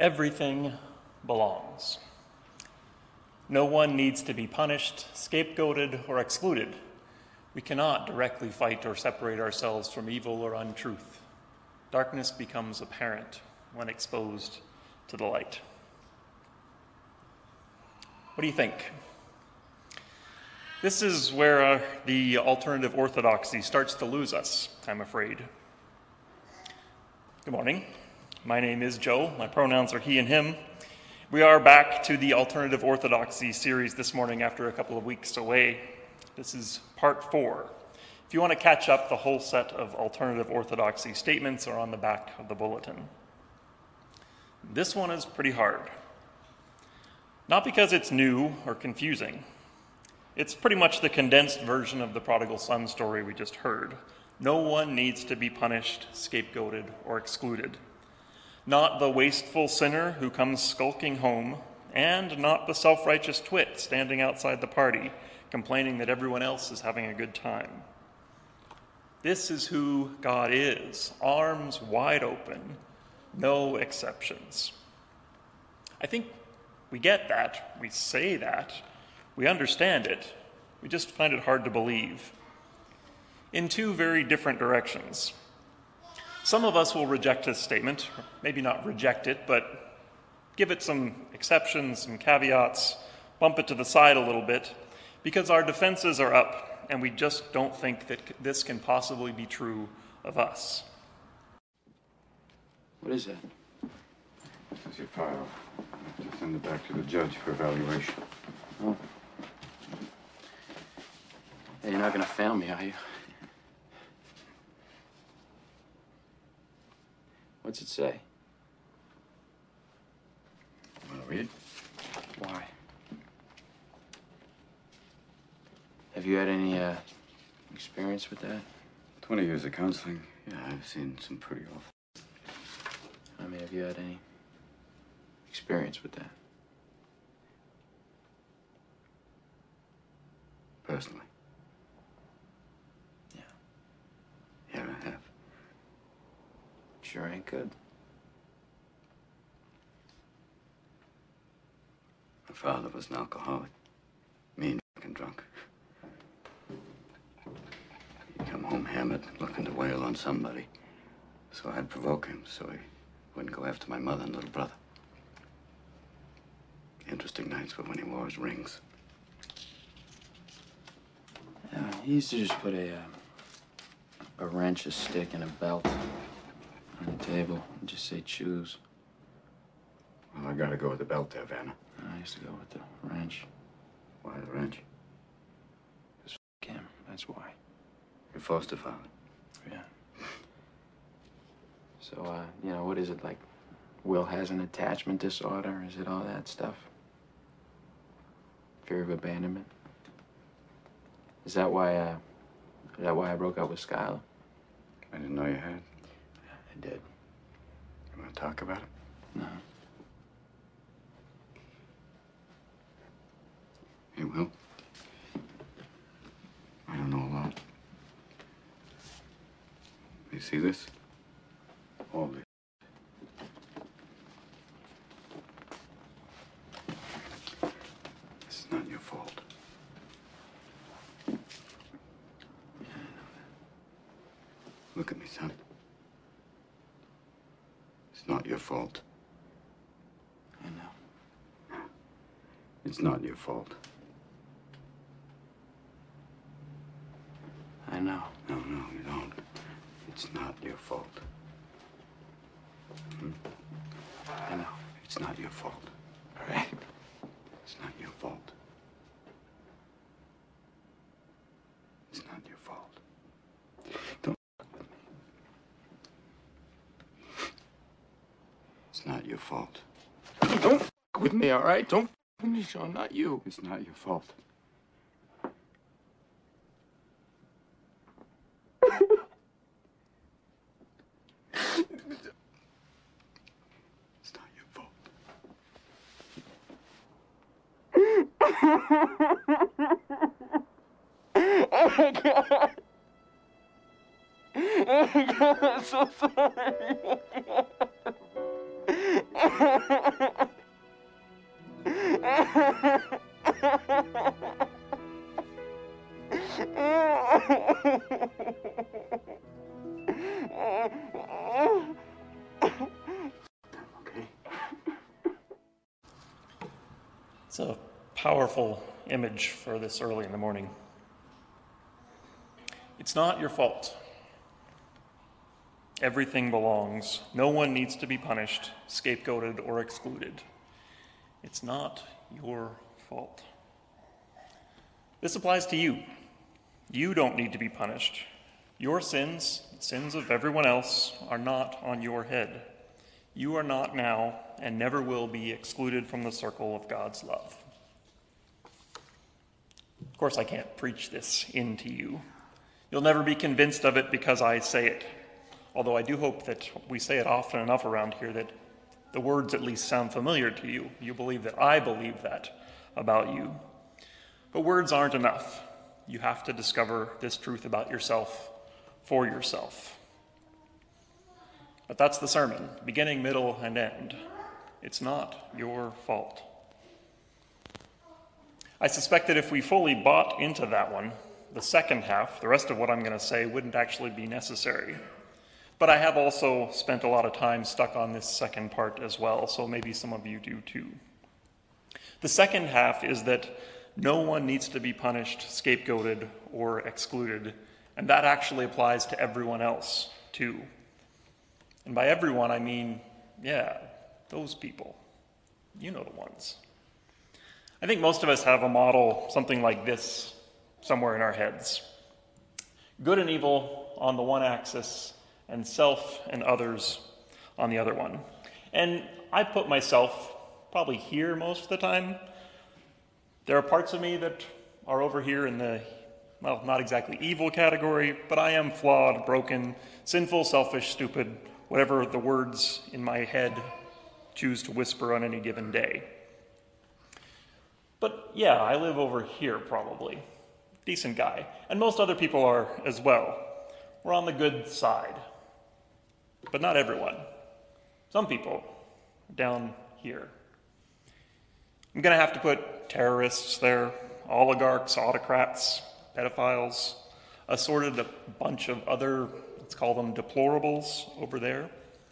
Everything belongs. No one needs to be punished, scapegoated, or excluded. We cannot directly fight or separate ourselves from evil or untruth. Darkness becomes apparent when exposed to the light. What do you think? This is where the alternative orthodoxy starts to lose us, I'm afraid. Good morning. My name is Joe. My pronouns are he and him. We are back to the alternative orthodoxy series this morning after a couple of weeks away. This is part 4. If you want to catch up, the whole set of alternative orthodoxy statements are on the back of the bulletin. This one is pretty hard. Not because it's new or confusing. It's pretty much the condensed version of the prodigal son story we just heard. No one needs to be punished, scapegoated, or excluded. Not the wasteful sinner who comes skulking home, and not the self-righteous twit standing outside the party, complaining that everyone else is having a good time. This is who God is, arms wide open, no exceptions. I think we get that, we say that, we understand it, we just find it hard to believe. In two very different directions. Some of us will reject this statement, or maybe not reject it, but give it some exceptions, some caveats, bump it to the side a little bit, because our defenses are up, and we just don't think that this can possibly be true of us. What is that? This is your file. I have to send it back to the judge for evaluation. Oh. Hey, you're not going to fail me, are you? What's it say? Want to read? Why? Have you had any, experience with that? 20 years of counseling. Yeah, I've seen some pretty awful. I mean, have you had any experience with that? Personally? Yeah. Yeah, I have. Sure ain't good. My father was an alcoholic. Mean fucking drunk. He'd come home hammered, looking to wail on somebody. So I'd provoke him so he wouldn't go after my mother and little brother. Interesting nights were when he wore his rings. Yeah, he used to just put a wrench, a stick, and a belt on the table and just say choose. Well, I gotta go with the belt there, Vanna. I used to go with the wrench. Why the wrench? Just f*** him, that's why. Your foster father. Yeah. So, what is it, like Will has an attachment disorder? Is it all that stuff? Fear of abandonment? Is that why I broke up with Skylar? I didn't know you had. I did. You want to talk about it? No. Hey, Will. I don't know a lot. You see this? All this. This is not your fault. Yeah, I know that. Look at me, son. It's not your fault. I know. It's not your fault. I know. No, you don't. It's not your fault. I know. It's not your fault. All right. It's not your fault. It's not your fault. Don't fuck with me. It's not your fault. Don't f*** with me, all right? Don't f*** with me, Sean, not you. It's not your fault. It's not your fault. Oh my God. Oh my God, I'm so sorry. Oh Okay. It's a powerful image for this early in the morning. It's not your fault. Everything belongs. No one needs to be punished, scapegoated, or excluded. It's not your fault. This applies to you. You don't need to be punished. Your sins, sins of everyone else, are not on your head. You are not now and never will be excluded from the circle of God's love. Of course, I can't preach this into you. You'll never be convinced of it because I say it. Although I do hope that we say it often enough around here that the words at least sound familiar to you. You believe that I believe that about you. But words aren't enough. You have to discover this truth about yourself for yourself. But that's the sermon, beginning, middle, and end. It's not your fault. I suspect that if we fully bought into that one, the second half, the rest of what I'm going to say, wouldn't actually be necessary. But I have also spent a lot of time stuck on this second part as well, so maybe some of you do too. The second half is that no one needs to be punished, scapegoated, or excluded, and that actually applies to everyone else too. And by everyone, I mean, those people. You know the ones. I think most of us have a model, something like this, somewhere in our heads. Good and evil on the one axis, and self and others on the other one. And I put myself probably here most of the time. There are parts of me that are over here in the, well, not exactly evil category, but I am flawed, broken, sinful, selfish, stupid, whatever the words in my head choose to whisper on any given day. But yeah, I live over here probably. Decent guy. And most other people are as well. We're on the good side. But not everyone. Some people are down here. I'm going to have to put terrorists there, oligarchs, autocrats, pedophiles, assorted a bunch of other, let's call them deplorables over there.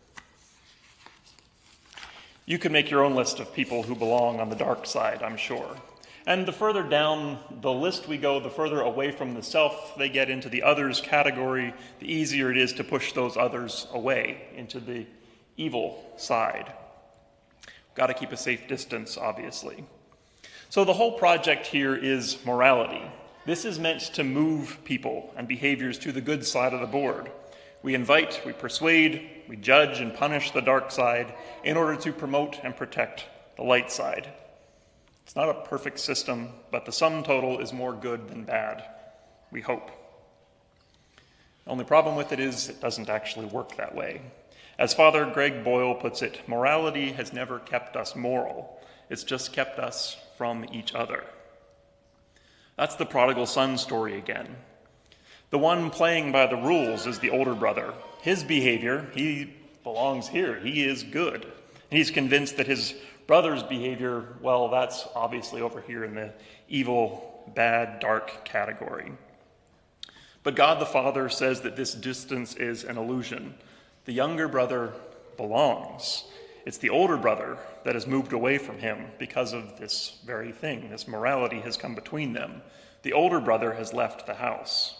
You can make your own list of people who belong on the dark side, I'm sure. And the further down the list we go, the further away from the self they get into the others category, the easier it is to push those others away into the evil side. Got to keep a safe distance, obviously. So the whole project here is morality. This is meant to move people and behaviors to the good side of the board. We invite, we persuade, we judge and punish the dark side in order to promote and protect the light side. It's not a perfect system, but the sum total is more good than bad, we hope. The only problem with it is it doesn't actually work that way. As Father Greg Boyle puts it, morality has never kept us moral. It's just kept us from each other. That's the prodigal son story again. The one playing by the rules is the older brother. His behavior, he belongs here. He is good. He's convinced that his brother's behavior, well, that's obviously over here in the evil, bad, dark category. But God the Father says that this distance is an illusion. The younger brother belongs. It's the older brother that has moved away from him because of this very thing. This morality has come between them. The older brother has left the house.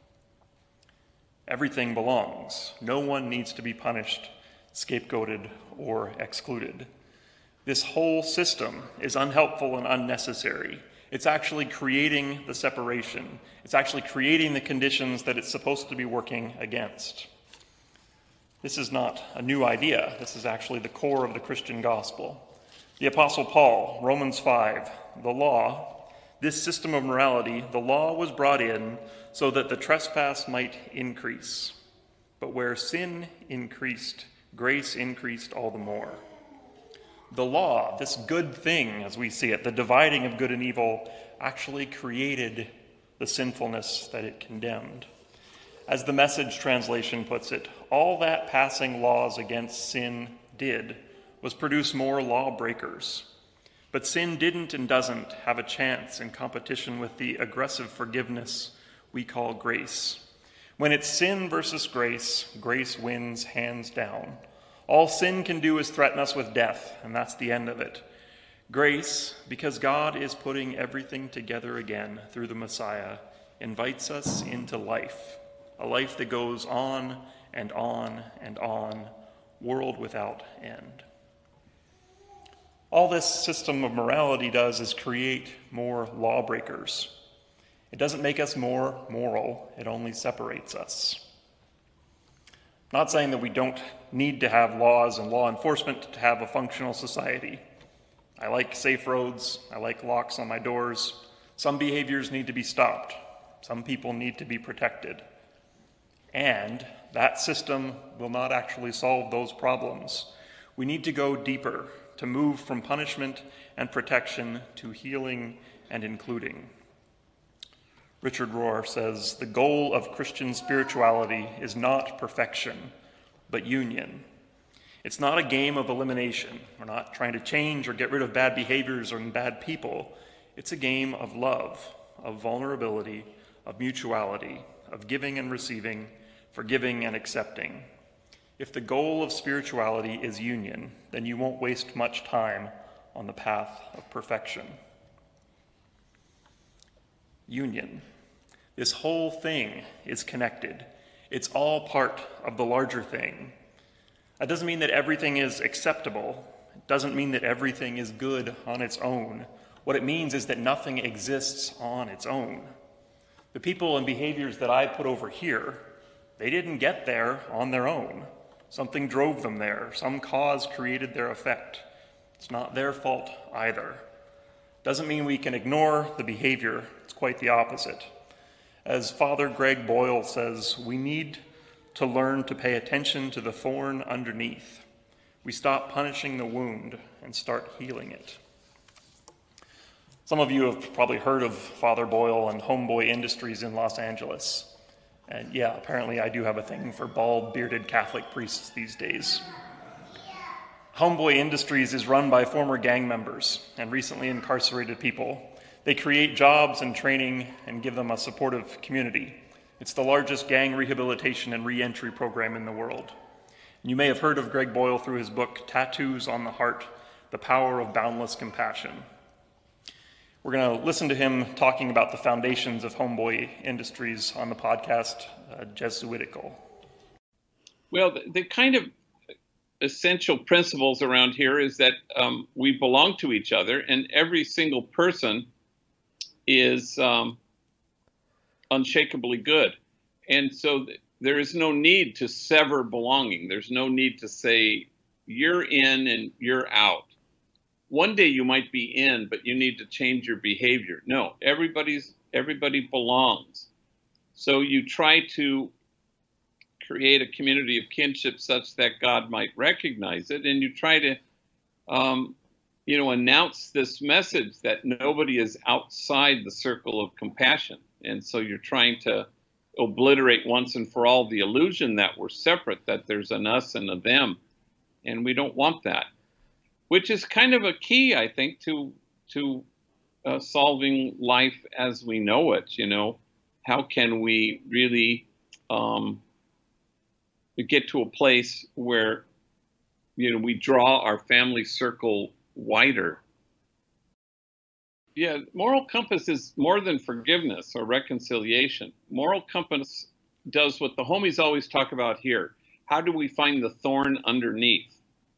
Everything belongs. No one needs to be punished, scapegoated, or excluded. This whole system is unhelpful and unnecessary. It's actually creating the separation. It's actually creating the conditions that it's supposed to be working against. This is not a new idea. This is actually the core of the Christian gospel. The Apostle Paul, Romans 5, the law, this system of morality, the law was brought in so that the trespass might increase. But where sin increased, grace increased all the more. The law, this good thing as we see it, the dividing of good and evil, actually created the sinfulness that it condemned. As the Message translation puts it, all that passing laws against sin did was produce more lawbreakers. But sin didn't and doesn't have a chance in competition with the aggressive forgiveness we call grace. When it's sin versus grace, grace wins hands down. All sin can do is threaten us with death, and that's the end of it. Grace, because God is putting everything together again through the Messiah, invites us into life, a life that goes on and on and on, world without end. All this system of morality does is create more lawbreakers. It doesn't make us more moral, it only separates us. I'm not saying that we don't need to have laws and law enforcement to have a functional society. I like safe roads, I like locks on my doors. Some behaviors need to be stopped. Some people need to be protected. And that system will not actually solve those problems. We need to go deeper, to move from punishment and protection to healing and including. Richard Rohr says, "The goal of Christian spirituality is not perfection, but union. It's not a game of elimination. We're not trying to change or get rid of bad behaviors or bad people. It's a game of love, of vulnerability, of mutuality, of giving and receiving, forgiving and accepting. If the goal of spirituality is union, then you won't waste much time on the path of perfection." Union. This whole thing is connected. It's all part of the larger thing. That doesn't mean that everything is acceptable. It doesn't mean that everything is good on its own. What it means is that nothing exists on its own. The people and behaviors that I put over here, they didn't get there on their own. Something drove them there. Some cause created their effect. It's not their fault either. Doesn't mean we can ignore the behavior. It's quite the opposite. As Father Greg Boyle says, we need to learn to pay attention to the thorn underneath. We stop punishing the wound and start healing it. Some of you have probably heard of Father Boyle and Homeboy Industries in Los Angeles. And yeah, apparently I do have a thing for bald, bearded Catholic priests these days. Homeboy Industries is run by former gang members and recently incarcerated people. They create jobs and training and give them a supportive community. It's the largest gang rehabilitation and re-entry program in the world. You may have heard of Greg Boyle through his book, Tattoos on the Heart, The Power of Boundless Compassion. We're going to listen to him talking about the foundations of Homeboy Industries on the podcast, Jesuitical. Well, the kind of essential principles around here is that we belong to each other, and every single person is unshakably good. And so there is no need to sever belonging. There's no need to say, you're in and you're out. One day you might be in, but you need to change your behavior. No, everybody belongs. So you try to create a community of kinship such that God might recognize it, and you try to announce this message that nobody is outside the circle of compassion. And so you're trying to obliterate once and for all the illusion that we're separate, that there's an us and a them. And we don't want that, which is kind of a key, I think, to solving life as we know it. How can we really get to a place where, we draw our family circle wider? Yeah, moral compass is more than forgiveness or reconciliation. Moral compass does what the homies always talk about here. How do we find the thorn underneath?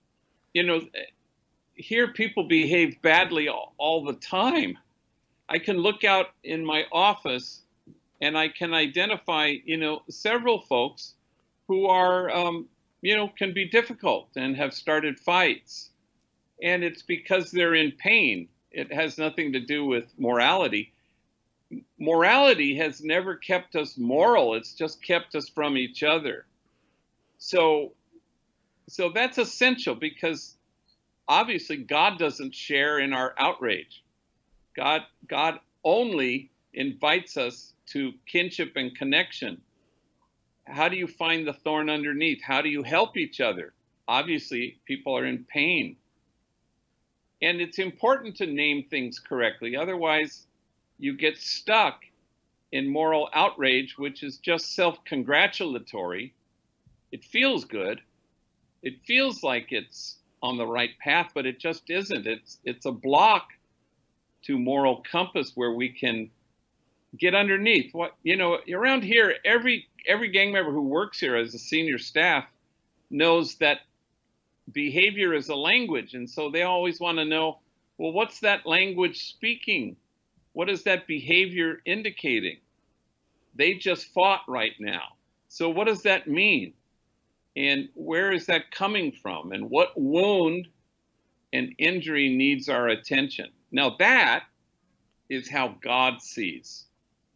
Here people behave badly all the time. I can look out in my office and I can identify, several folks who are, can be difficult and have started fights. And it's because they're in pain. It has nothing to do with morality. Morality has never kept us moral. It's just kept us from each other. So that's essential, because obviously God doesn't share in our outrage. God only invites us to kinship and connection. How do you find the thorn underneath? How do you help each other? obviously people are in pain. And it's important to name things correctly. Otherwise, you get stuck in moral outrage, which is just self-congratulatory. It feels good. It feels like it's on the right path, but it just isn't. It's a block to moral compass where we can get underneath. Around here, every gang member who works here as a senior staff knows that behavior is a language, and so they always want to know, well, what's that language speaking? What is that behavior indicating? They just fought right now. So what does that mean? And where is that coming from? And what wound and injury needs our attention? Now that is how God sees.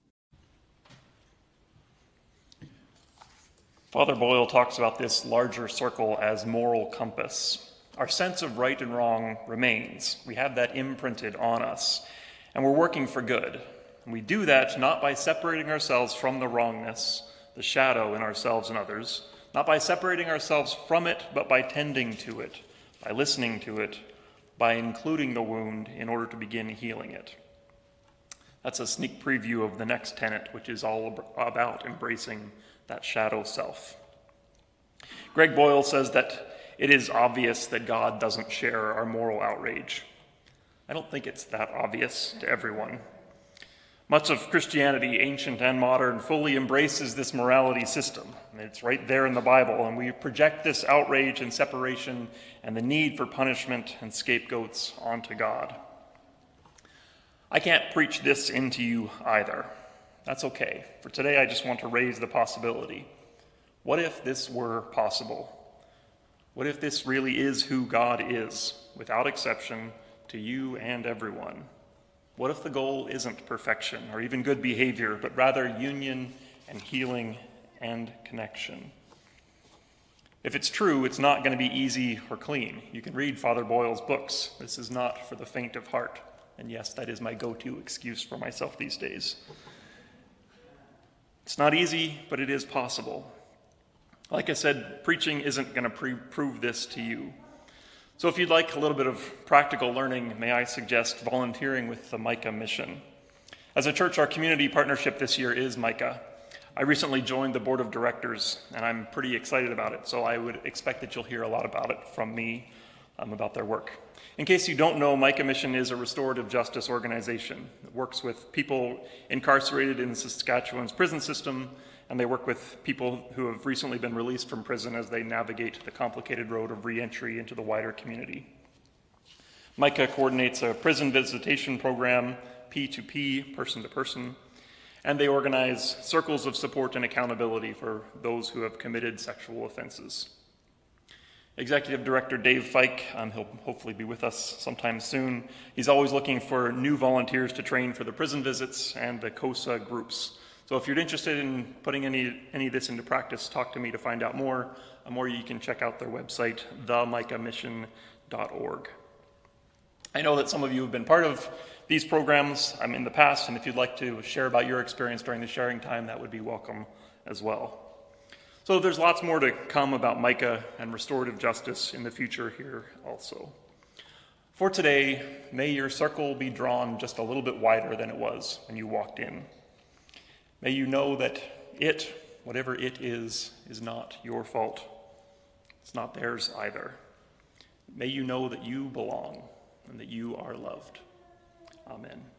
Father Boyle talks about this larger circle as moral compass. Our sense of right and wrong remains. We have that imprinted on us, and we're working for good. And we do that not by separating ourselves from the wrongness, the shadow in ourselves and others, not by separating ourselves from it, but by tending to it, by listening to it, by including the wound in order to begin healing it. That's a sneak preview of the next tenet, which is all about embracing that shadow self. Greg Boyle says that it is obvious that God doesn't share our moral outrage. I don't think it's that obvious to everyone. Much of Christianity, ancient and modern, fully embraces this morality system. It's right there in the Bible, and we project this outrage and separation and the need for punishment and scapegoats onto God. I can't preach this into you either. That's okay. For today, I just want to raise the possibility. What if this were possible? What if this really is who God is, without exception, to you and everyone? What if the goal isn't perfection or even good behavior, but rather union and healing and connection? If it's true, it's not going to be easy or clean. You can read Father Boyle's books. This is not for the faint of heart. And yes, that is my go-to excuse for myself these days. It's not easy, but it is possible. Like I said, preaching isn't going to prove this to you. So if you'd like a little bit of practical learning, may I suggest volunteering with the Micah mission. As a church, our community partnership this year is Micah. I recently joined the board of directors, and I'm pretty excited about it, so I would expect that you'll hear a lot about it from me, about their work. In case you don't know, Micah Mission is a restorative justice organization. It works with people incarcerated in Saskatchewan's prison system, and they work with people who have recently been released from prison as they navigate the complicated road of re-entry into the wider community. Micah coordinates a prison visitation program, P2P, person-to-person, and they organize circles of support and accountability for those who have committed sexual offenses. Executive Director Dave Fike, he'll hopefully be with us sometime soon. He's always looking for new volunteers to train for the prison visits and the COSA groups. So if you're interested in putting any of this into practice, talk to me to find out more. Or you can check out their website, themicahmission.org. I know that some of you have been part of these programs in the past, and if you'd like to share about your experience during the sharing time, that would be welcome as well. So there's lots more to come about Micah and restorative justice in the future here also. For today, may your circle be drawn just a little bit wider than it was when you walked in. May you know that it, whatever it is not your fault. It's not theirs either. May you know that you belong and that you are loved. Amen.